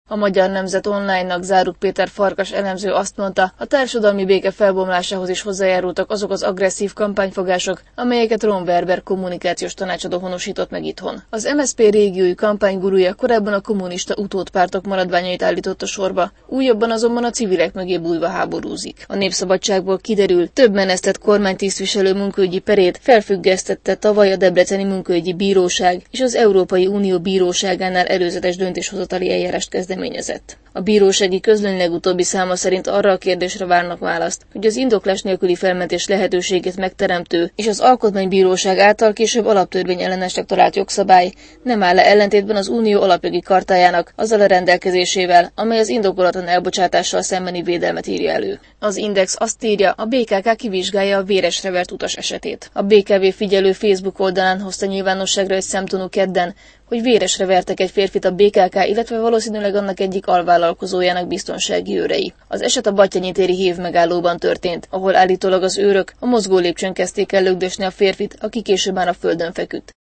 A Magyar Nemzet Online-nak Záruk Péter Farkas elemző azt mondta, a társadalmi béke felbomlásához is hozzájárultak azok az agresszív kampányfogások, amelyeket Ron Werber kommunikációs tanácsadó honosított meg itthon. Az MSZP régiói kampánygurúja korábban a kommunista utódpártok maradványait állította sorba, újabban azonban a civilek mögé bújva háborúzik. A Népszabadságból kiderül, több menesztett kormánytisztviselő munkaügyi perét felfüggesztette tavaly a Debreceni Munkaügyi Bíróság és az Európai Unió Bíróságánál előzetes döntéshozatali eljárást kezdeményezett. A bírósági közlöny legutóbbi száma szerint arra a kérdésre várnak választ, hogy az indoklás nélküli felmentés lehetőségét megteremtő és az Alkotmánybíróság által később alaptörvény ellenesnek talált jogszabály nem áll-e ellentétben az Unió alapjogi chartájának azzal a rendelkezésével, amely az indokolatlan elbocsátással szembeni védelmet írja elő. Az Index azt írja, a BKK kivizsgálja a véresre vert utas esetét. A BKV figyelő Facebook oldalán hozta nyilvánosságra egy szemtanú kedden, hogy véresre vertek egy férfit a BKK, illetve valószínűleg annak egyik alvállalkozójának biztonsági őrei. Az eset a Batthyány téri hév megállóban történt, ahol állítólag az őrök a mozgólépcsőn kezdték el lögdösni a férfit, aki később már a földön feküdt.